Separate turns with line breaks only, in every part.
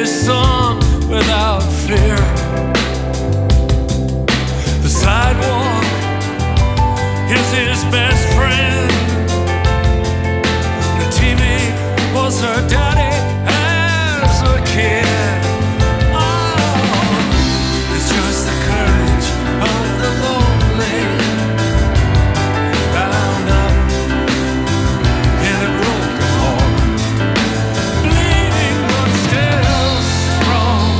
sun without fear. The sidewalk is his best friend. The TV was her daddy as a kid. Oh, it's just the courage of the lonely, bound up in a broken heart, bleeding but still strong.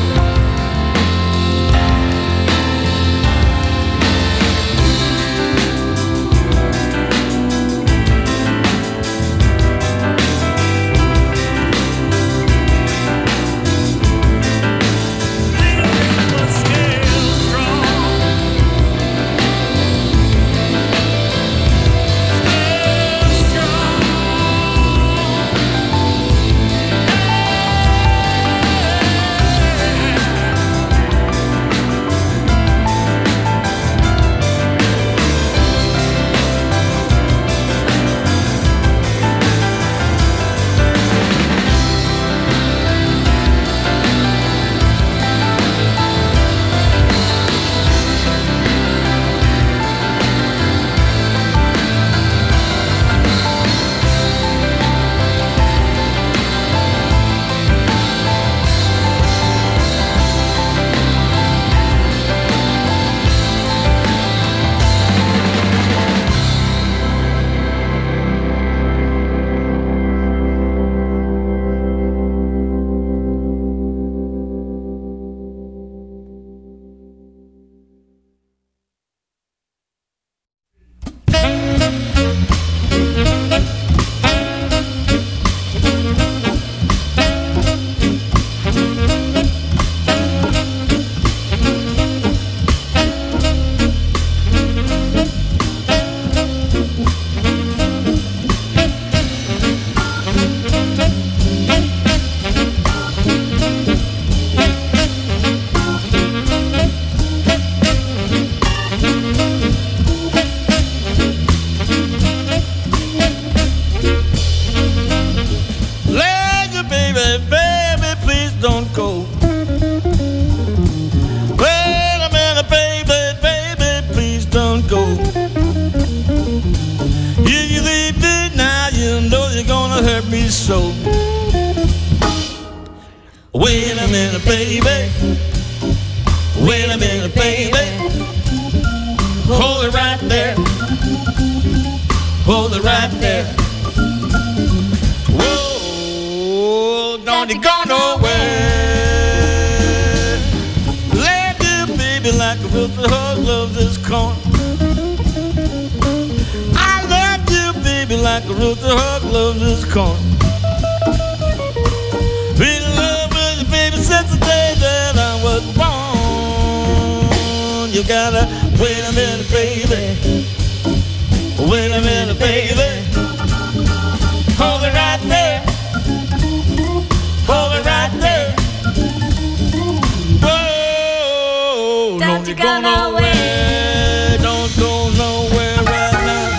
So wait a minute, baby. Wait a minute, baby. Hold it right there. Hold it right there. Whoa, don't you go nowhere. Love you, baby, like a rooster hug loves his corn. I love you, baby, like a rooster hug loves his corn. Since the day that I was born, you gotta wait a minute, baby. Wait a minute, baby. Hold it right there. Hold it right there. Whoa, don't you go nowhere. Don't go nowhere right now.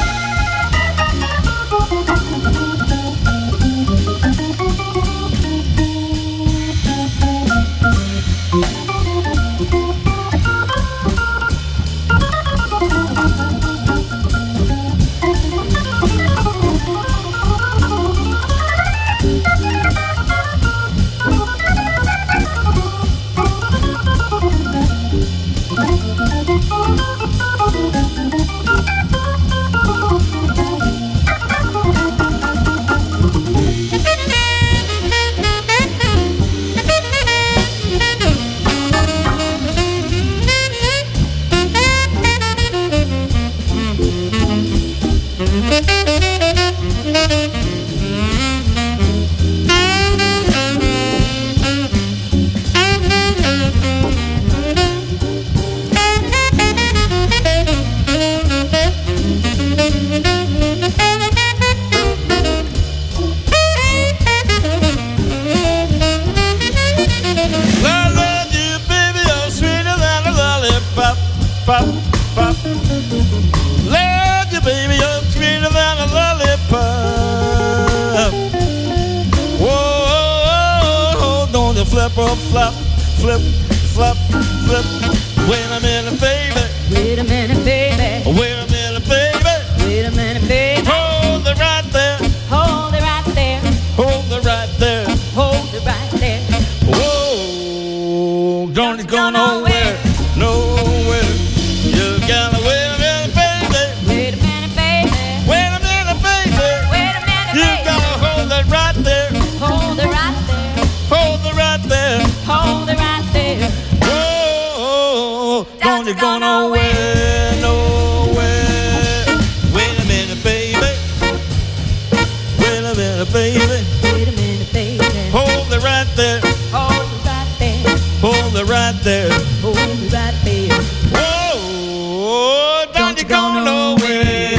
flip, oh, flop, flip, flop, flip. Wait a minute, baby.
Wait a minute, baby.
Wait a minute, baby.
Wait a minute, baby.
Hold it right there.
Hold it right there.
Hold it right there.
Hold it right there.
Whoa, don't go nowhere, nowhere. You gotta wait a minute, baby.
Wait a minute, baby.
Wait a minute, baby.
Wait a minute,
You
baby.
gotta hold it right there.
Hold it right there.
Hold it right there.
Hold it right there.
Whoa, don't you go nowhere, nowhere. Wait a minute, baby. Wait a minute, baby.
Wait a minute, baby.
Hold it right there.
Hold it right there.
Hold it right there.
Hold it right there.
Whoa, don't you go nowhere.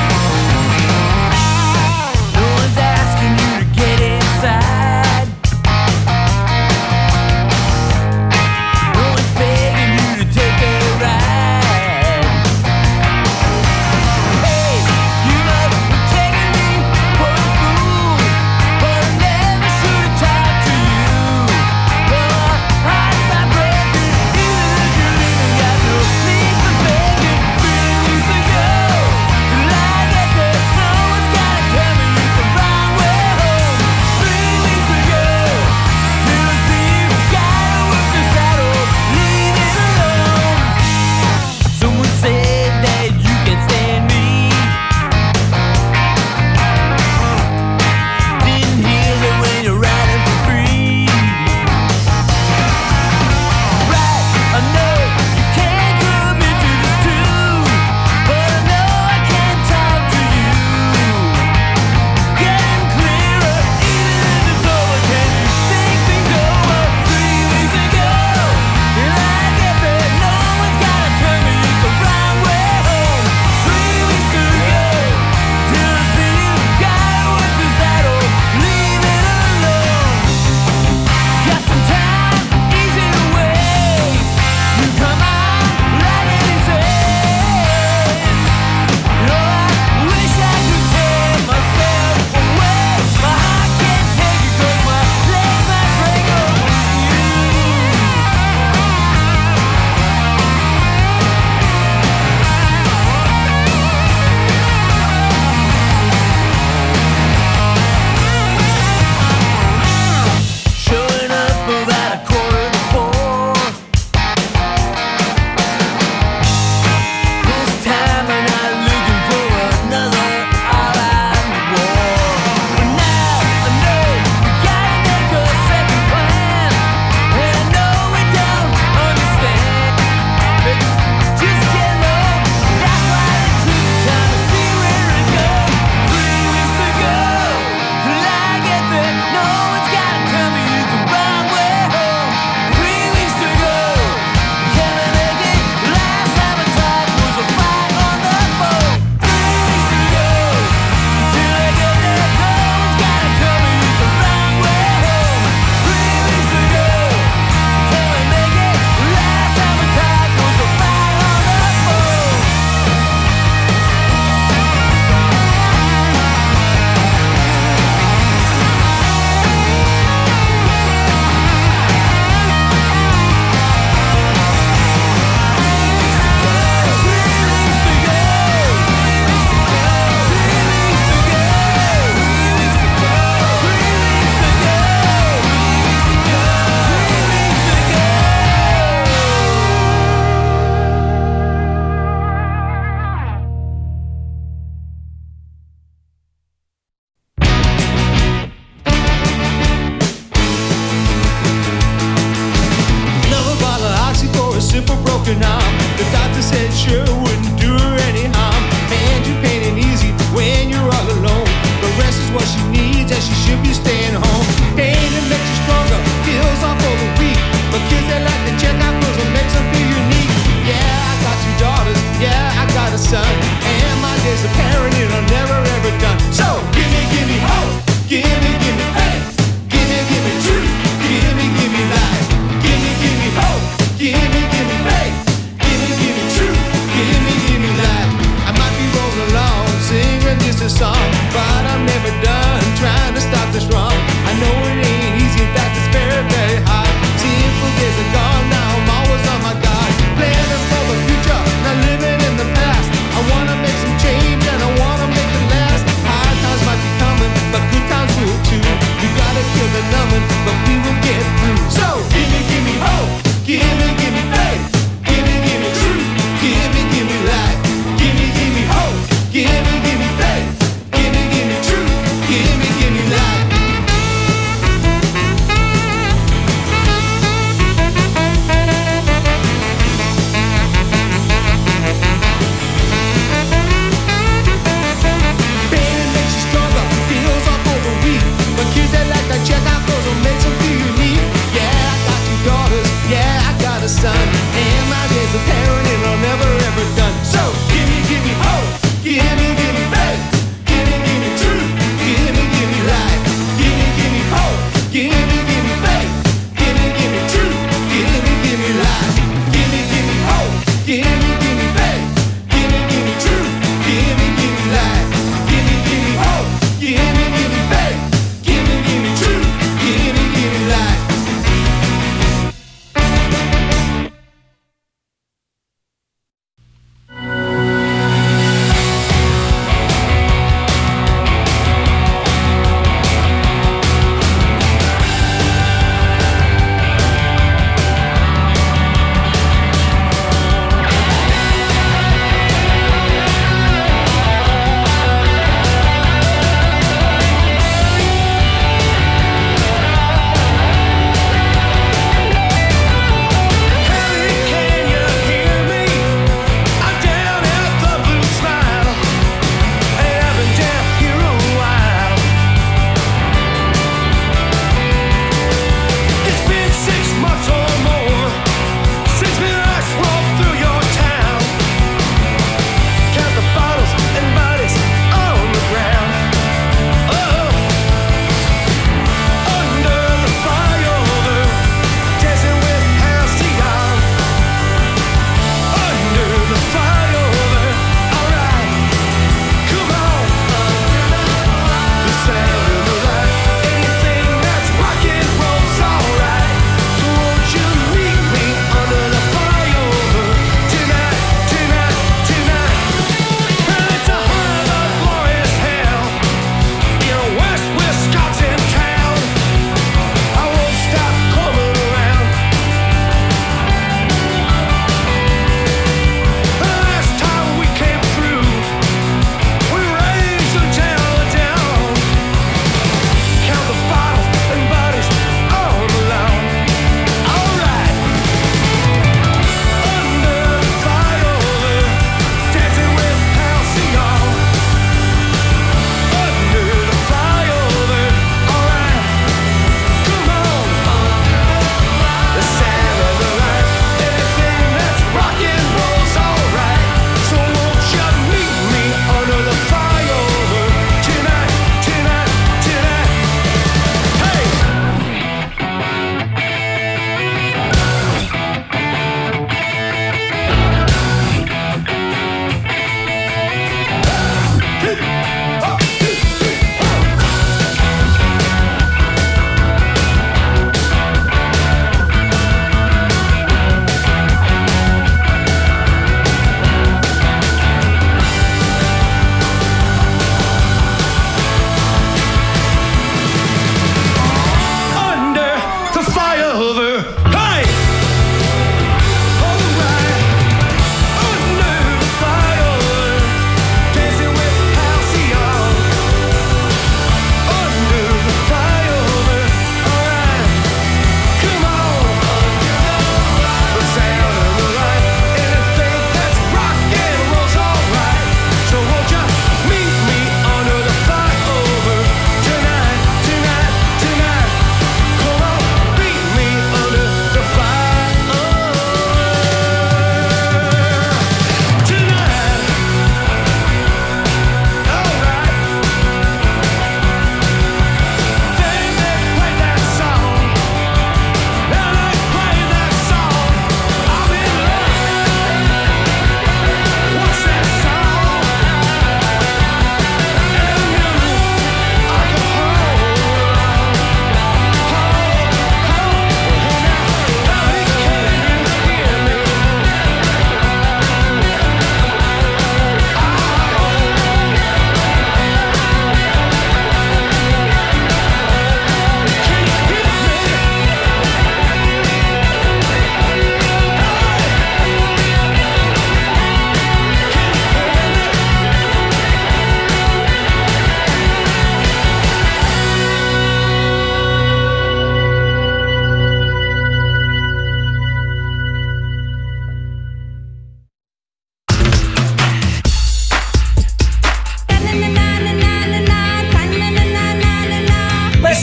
No one's asking you to get inside.
this song, but I'm never done trying to stop this wrong. I know it ain't easy, in fact it's very, very hard. Simple days are gone, now I'm always on my guard. Planning for the future, not living in the past. I wanna make some change and I wanna make it last. Hard times might be coming, but good times will too. We gotta kill the numbing, but we will get through. So give me hope, give me faith, give me truth, give me life. Give me hope, give me faith, give me truth, give me life.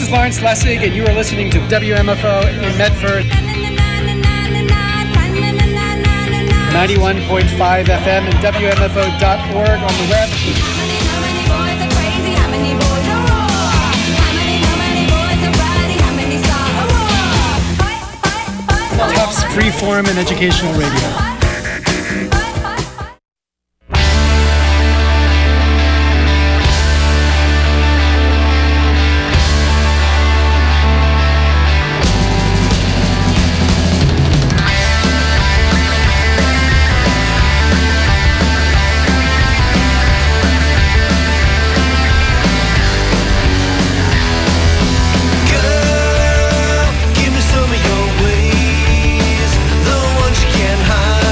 is Lawrence Lessig, and you are listening to WMFO in Medford, 91.5 FM and WMFO.org on the web. Tufts Freeform and Educational Radio.
Give me some of your ways, the ones you can't hide.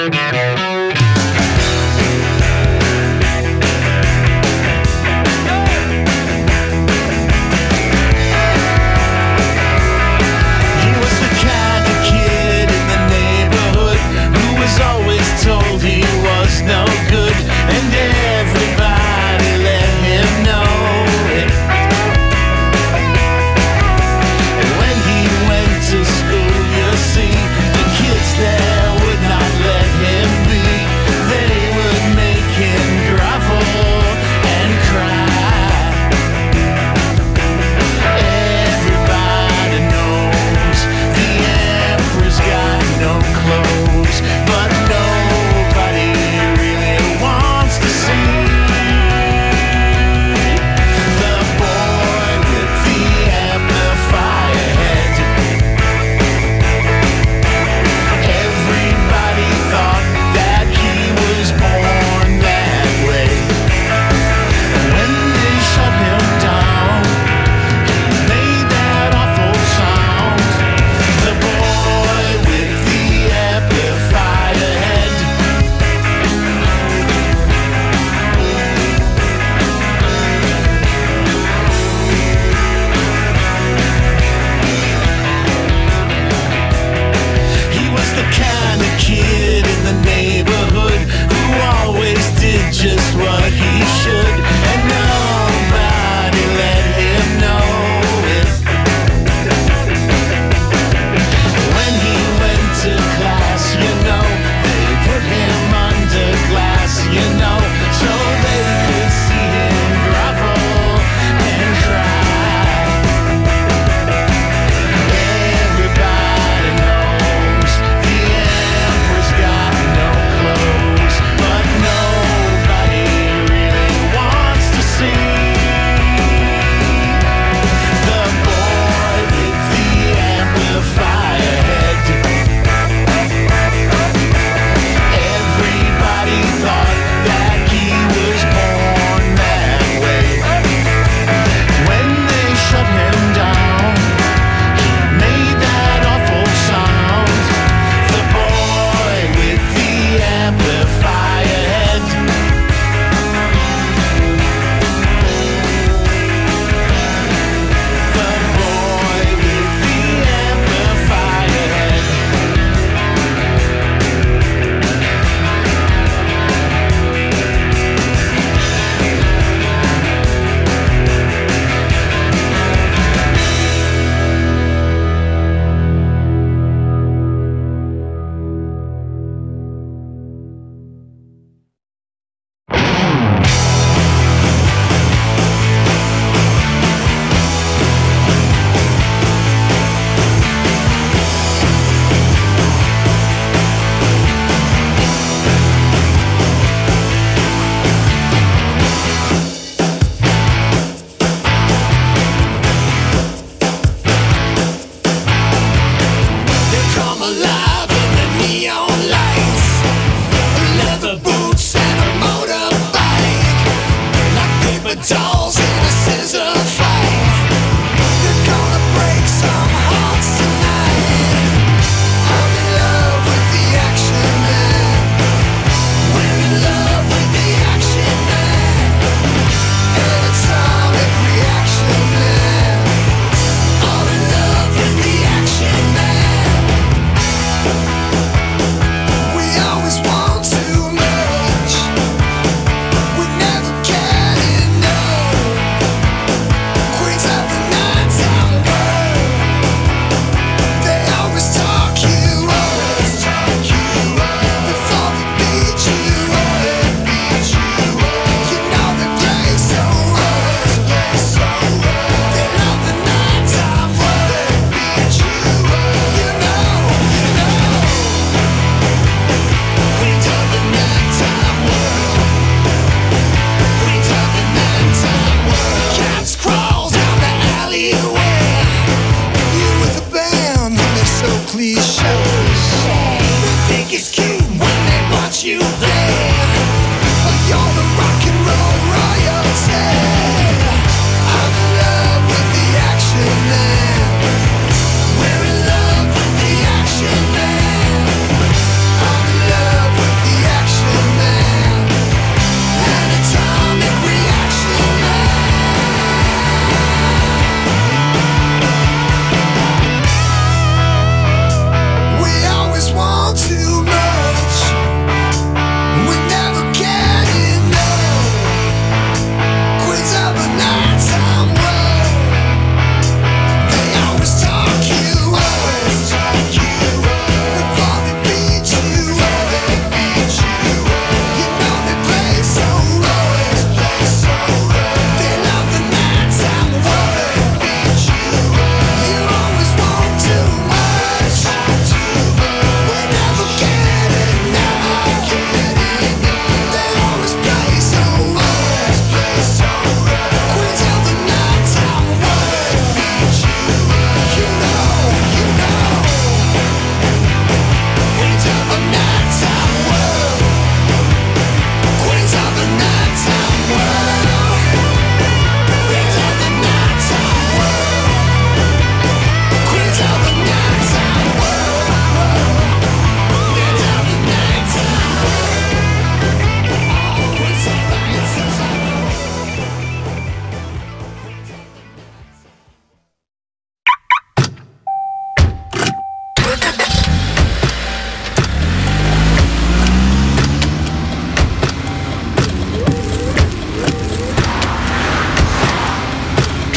love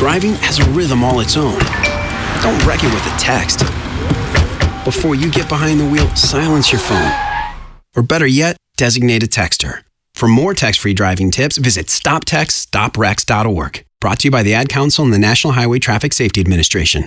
driving has a rhythm all its own. Don't wreck it with a text. Before you get behind the wheel, silence your phone. Or better yet, designate a texter. For more text-free driving tips, visit stoptextstoprex.org. Brought to you by the Ad Council and the National Highway Traffic Safety Administration.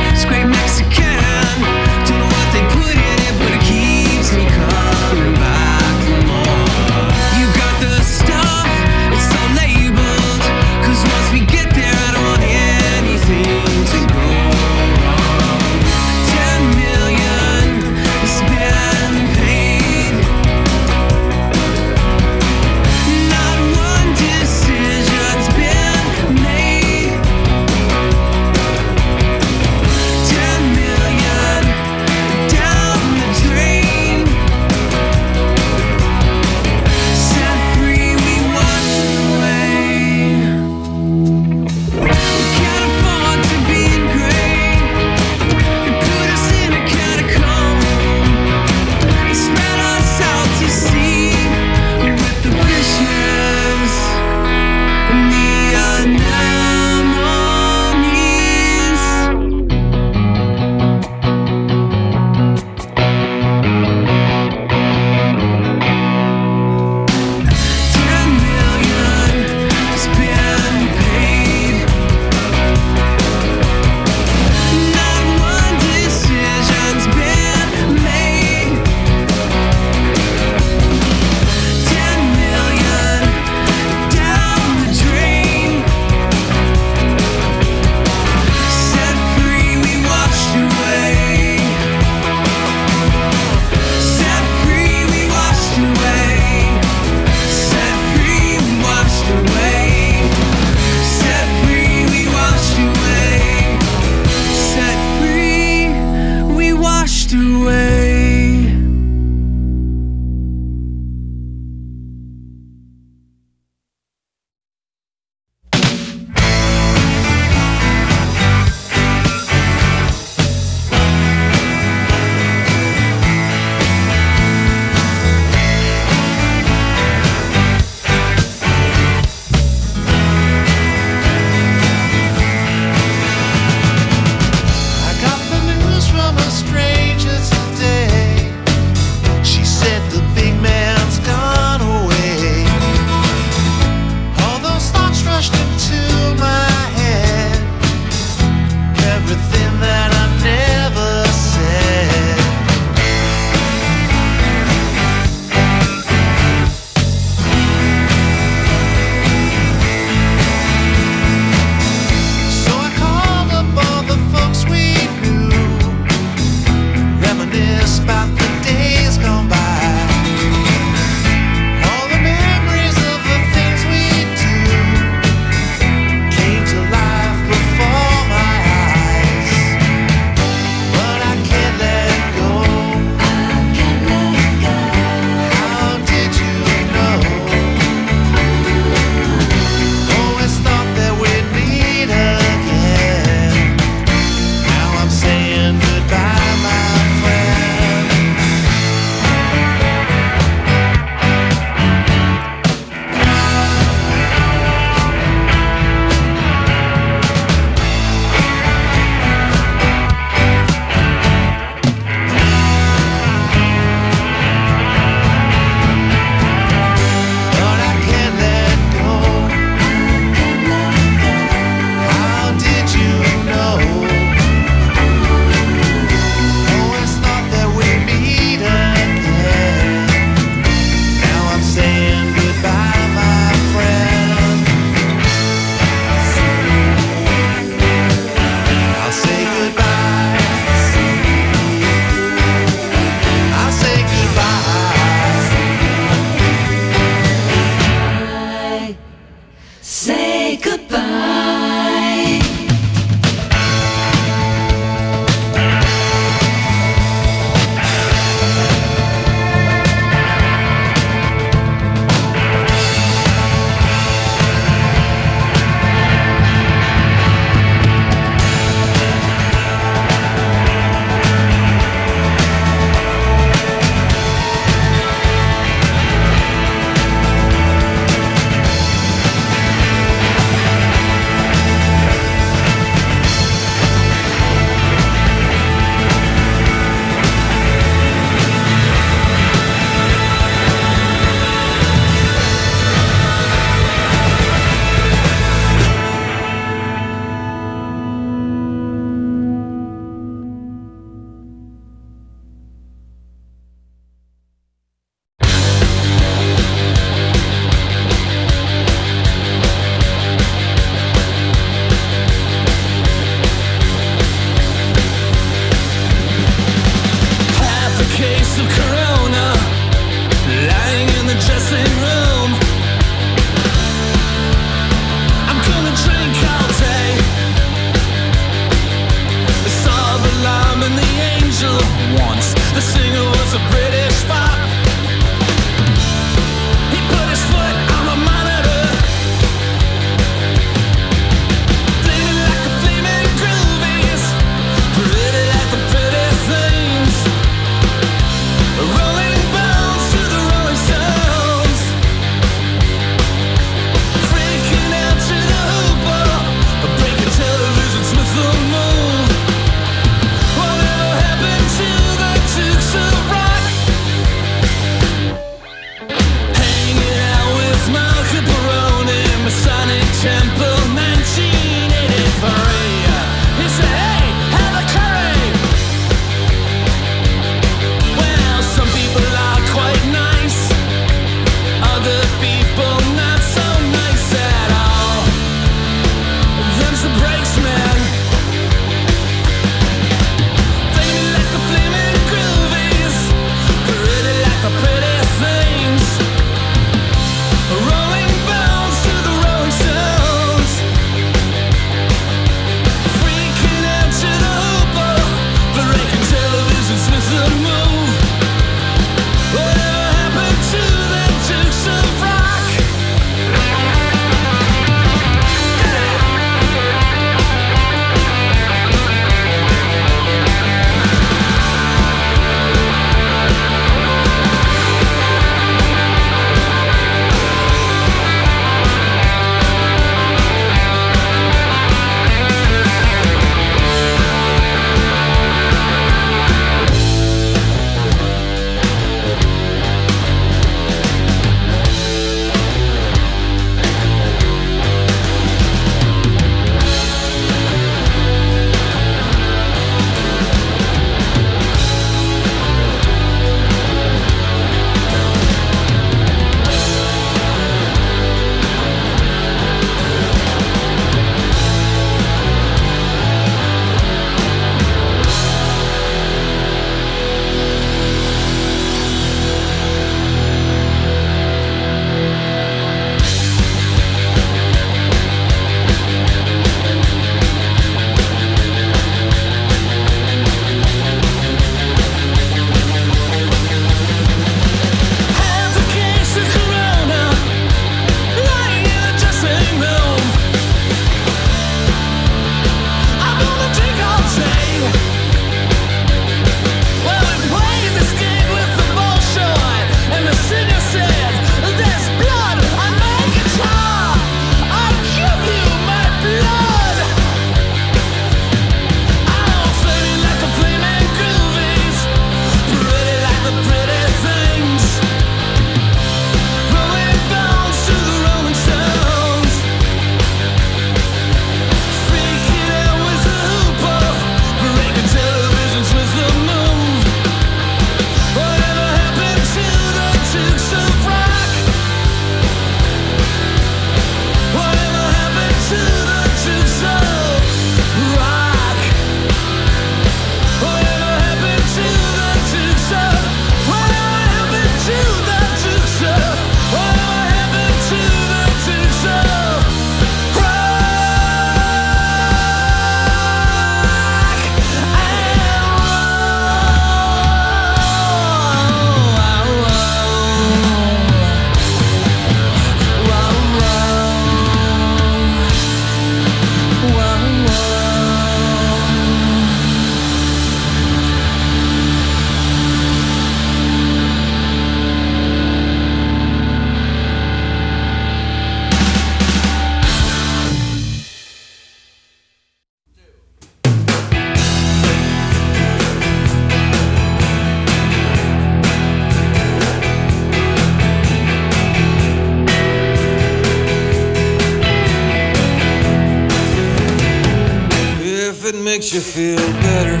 makes you feel better,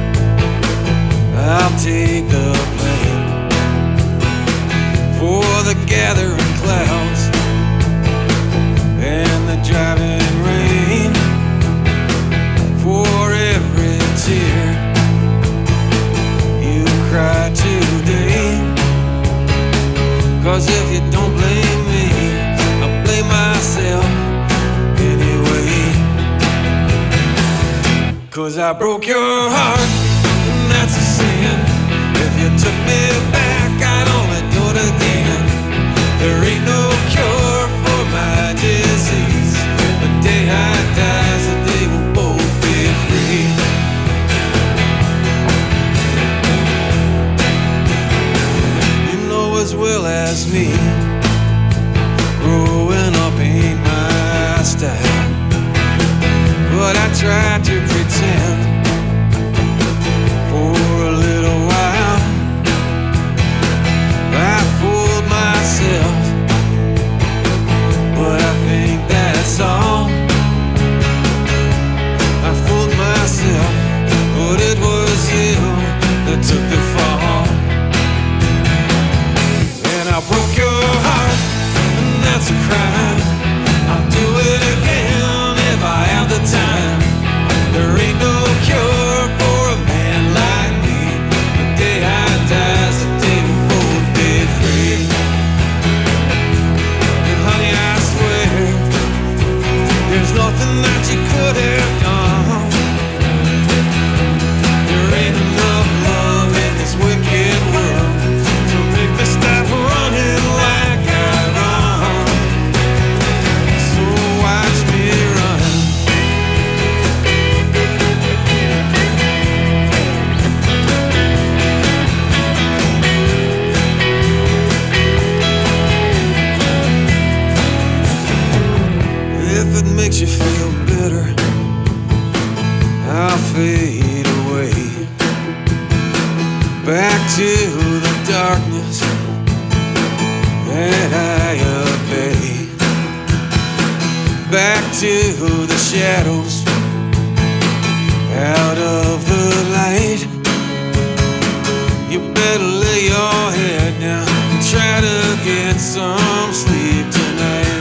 I'll take the blame for the gathering clouds and the driving rain, for every tear you cry today. 'Cause if you don't blame me, I'll blame myself anyway. 'Cause I broke your heart, and that's a sin. If you took me back, I'd only do it again. There ain't no cure for my disease. The day I die is the day we'll both be free. You know as well as me, growing up ain't my style, but I tried to pretend for a little while. I fooled myself, but I think that's all. I fooled myself, but it was you that took the fall. And I broke your heart, and that's a crime. I'll do it again if I have the time. There ain't no cure for a man like me. The day I die is the day we'll both be free. And honey, I swear, there's nothing that you could have done. There ain't enough love in this wicked world to make me stop running like I run. So watch me run. If it makes you feel better, I'll fade away back to the darkness that I obey, back to the shadows, out of the light. You better lay your head down and try to get some sleep tonight.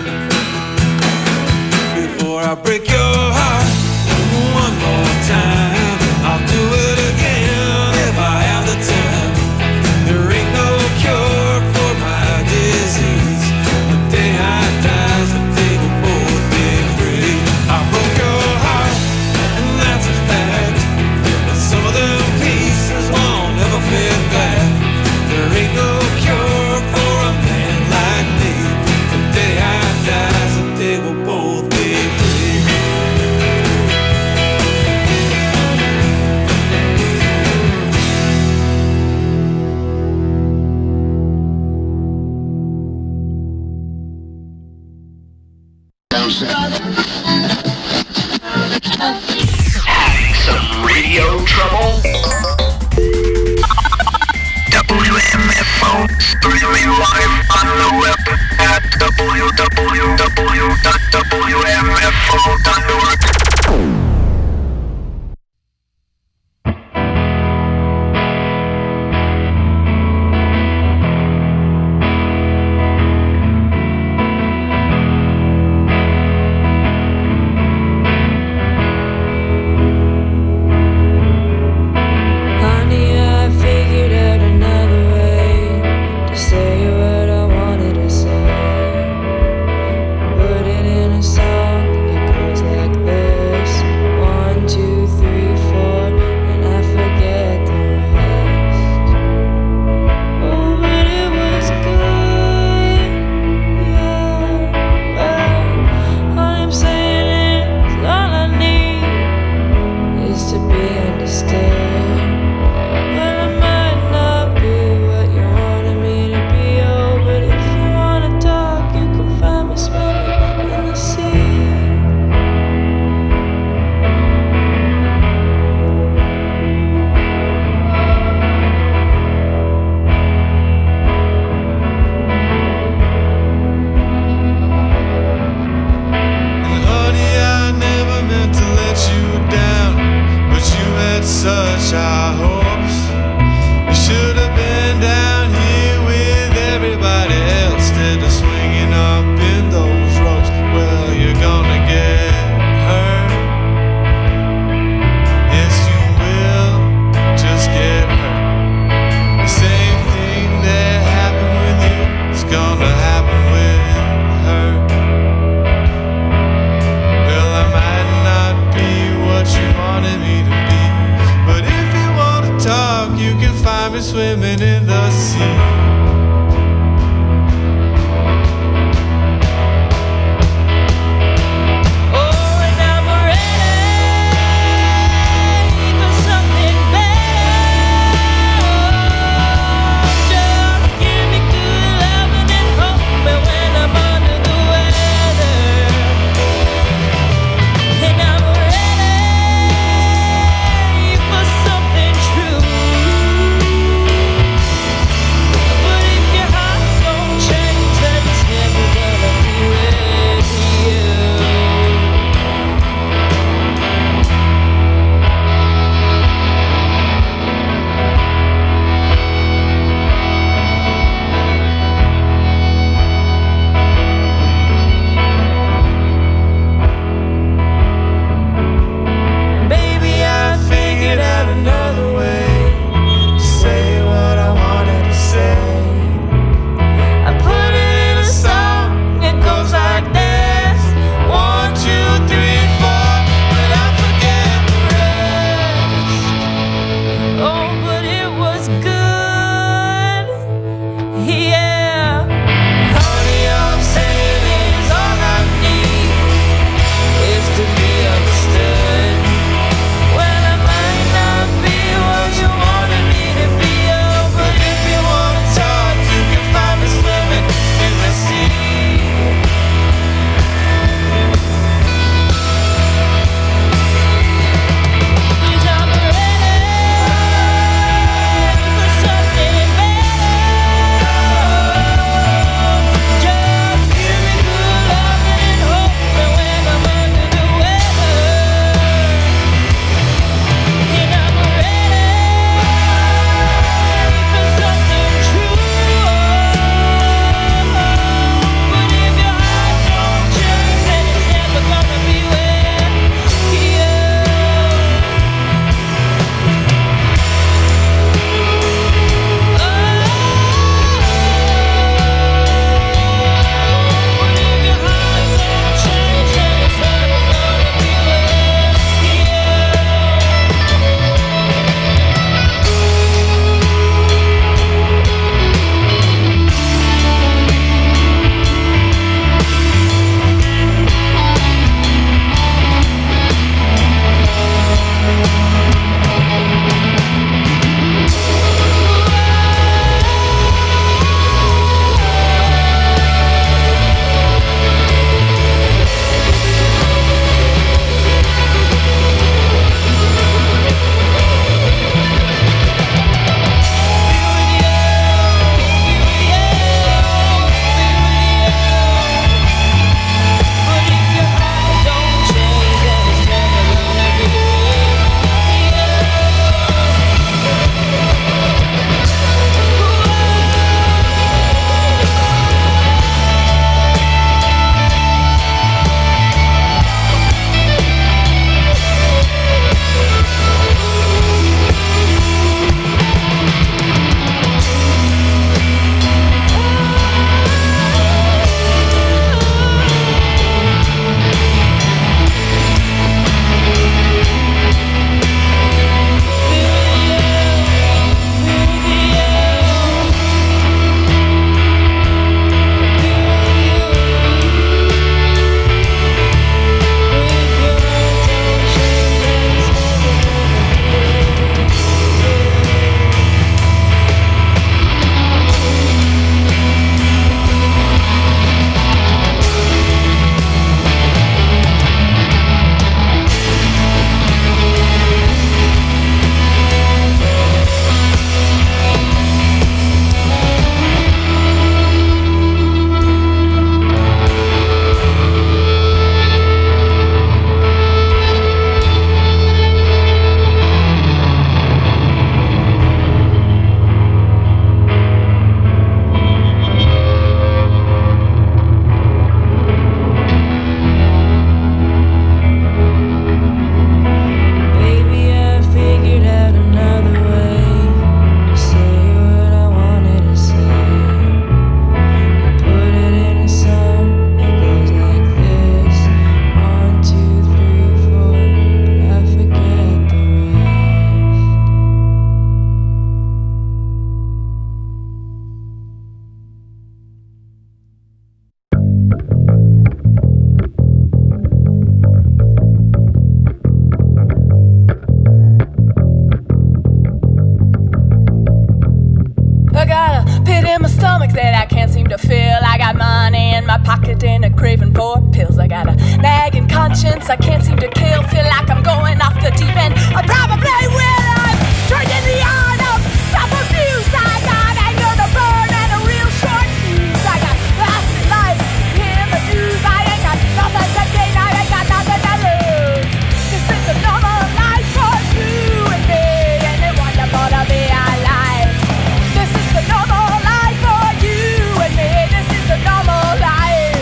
Before I break your heart one more time, I'll do it again if I have the time. There ain't no cure for my disease. The day I die is the day we'll both be free. I broke your heart, and that's a fact. But some of them pieces won't ever fit back. There ain't no cure for a man like me. The day I die is the day we'll both be free.
Having some radio trouble? WMFO streaming live on the web at www.wmfo.org.
Honey, I figured out another way to say what I wanted to say. Put it in a song, it goes
silence I can't seem to kill. Feel like I'm going off the deep end. I probably will. I'm trained in the art of self-abuse. I got anger to burn and a real short fuse. I got lost in life, in the news. I ain't got nothing to gain. I ain't got nothing to lose. This is the normal life for you and me, and it's wonderful to be alive. This is the normal life for you and me. This is the normal life.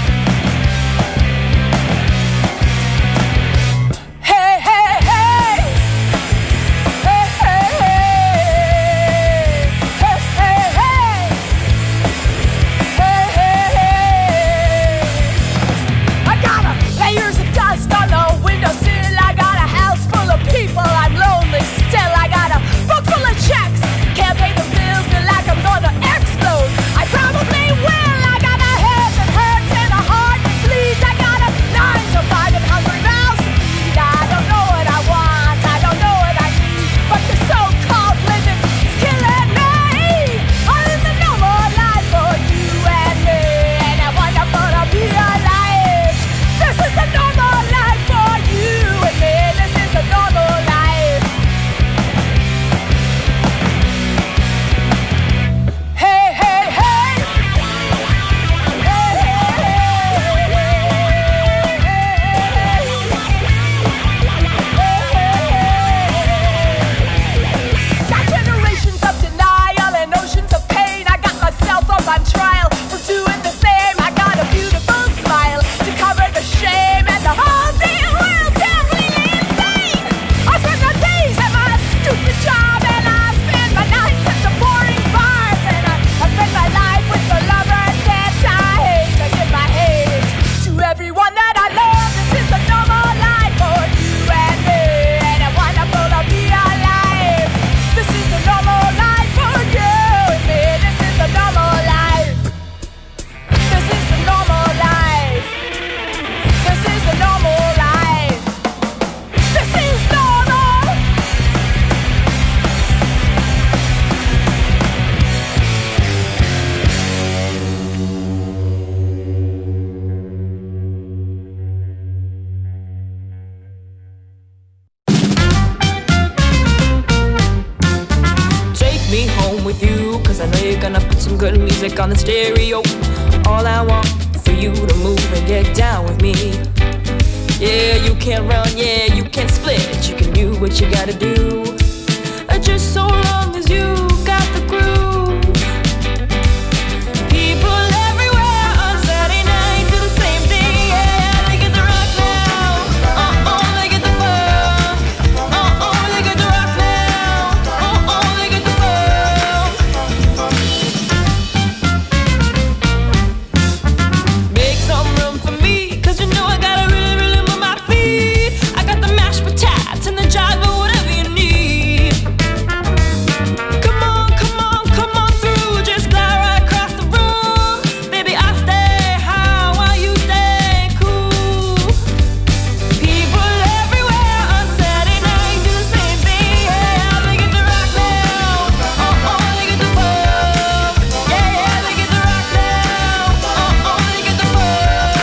Hey, hey, hey. Hey, hey, hey. Hey, hey, hey. Hey, hey, hey. I got layers of dust on the windowsill. I got a house full of people. I'm lonely still. I got a book full of checks. Can't pay the bills. Feel like I'm gonna explode. I probably will. I got a head that hurts and a heart that bleeds. I got a 9 to 5 and hungry mouths to feed. I don't know what I want. I don't know what I need. But the so-called living is killing me. I'm in the normal life for you and me, and I wonderful to be alive. This is the normal life for you and me. This is the normal life. Hey, hey, hey. Hey, got generations of denial and oceans of pain. I got myself up on trial for doing the same. I got a beautiful smile to cover the shame, and the whole damn world's completely insane. I spend my days at my stupid job, and I spend my nights at the boring bars, and I spend my life with the lover that I hate. I give my hate to everyone that I love. This is the normal life for you and me, and it's wonderful to be alive. This is the normal life for you and me. This is the normal life. This is the normal life. This is the normal life. This is normal.
Take me home with you, cause I know you're gonna put some good music on the stereo. All I want for you to move and get down with me. Yeah, you can't run, yeah, you can't split. You can do what you gotta do. Just so long as you got the groove. People everywhere on Saturday night do the same thing, yeah. They get the rock now, they get the funk. They get the rock now, they get the funk. Make some room for me, cause you know I gotta really, really move my feet. I got the mashed potatoes and the jive or whatever you need. Come on, come on, come on through. Just glide right across the room. Baby, I stay high while you stay cool. People everywhere on Saturday night do the same thing, yeah. They get the rock now, they get the funk. Yeah, they get the rock now, they get the funk.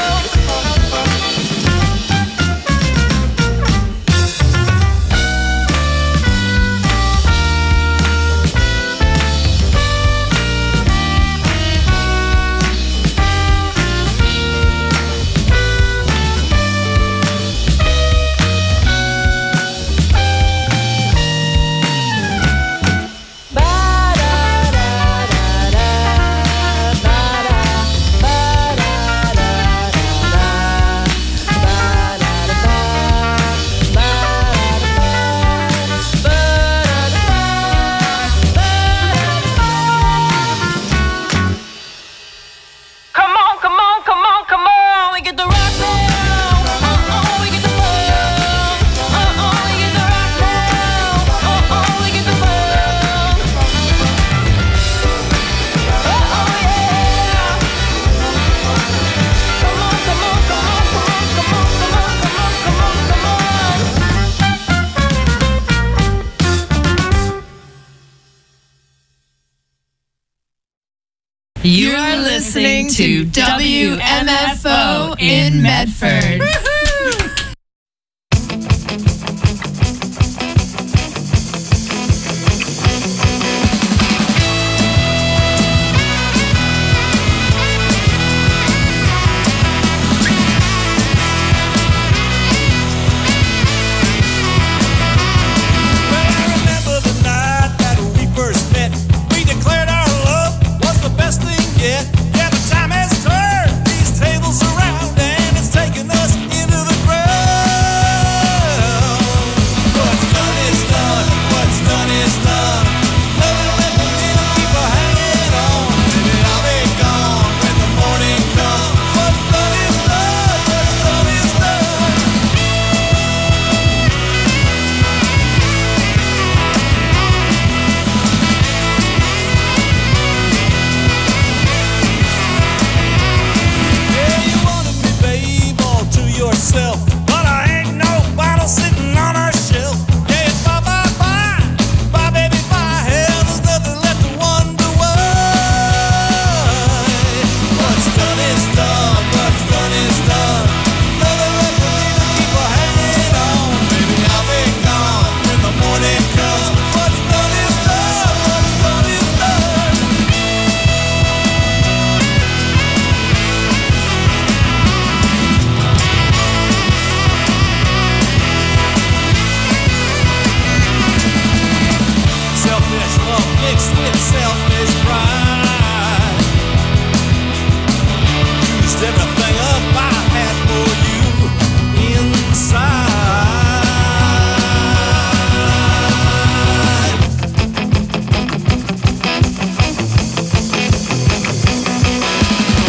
Come on, come on, come on, come on. We get the rock now. We get the funk. We get the rock now. We get the funk. Yeah. Come on, come on, come on, come on, come on, come on, come on, come on, come on.
You are listening to WMFO in Medford.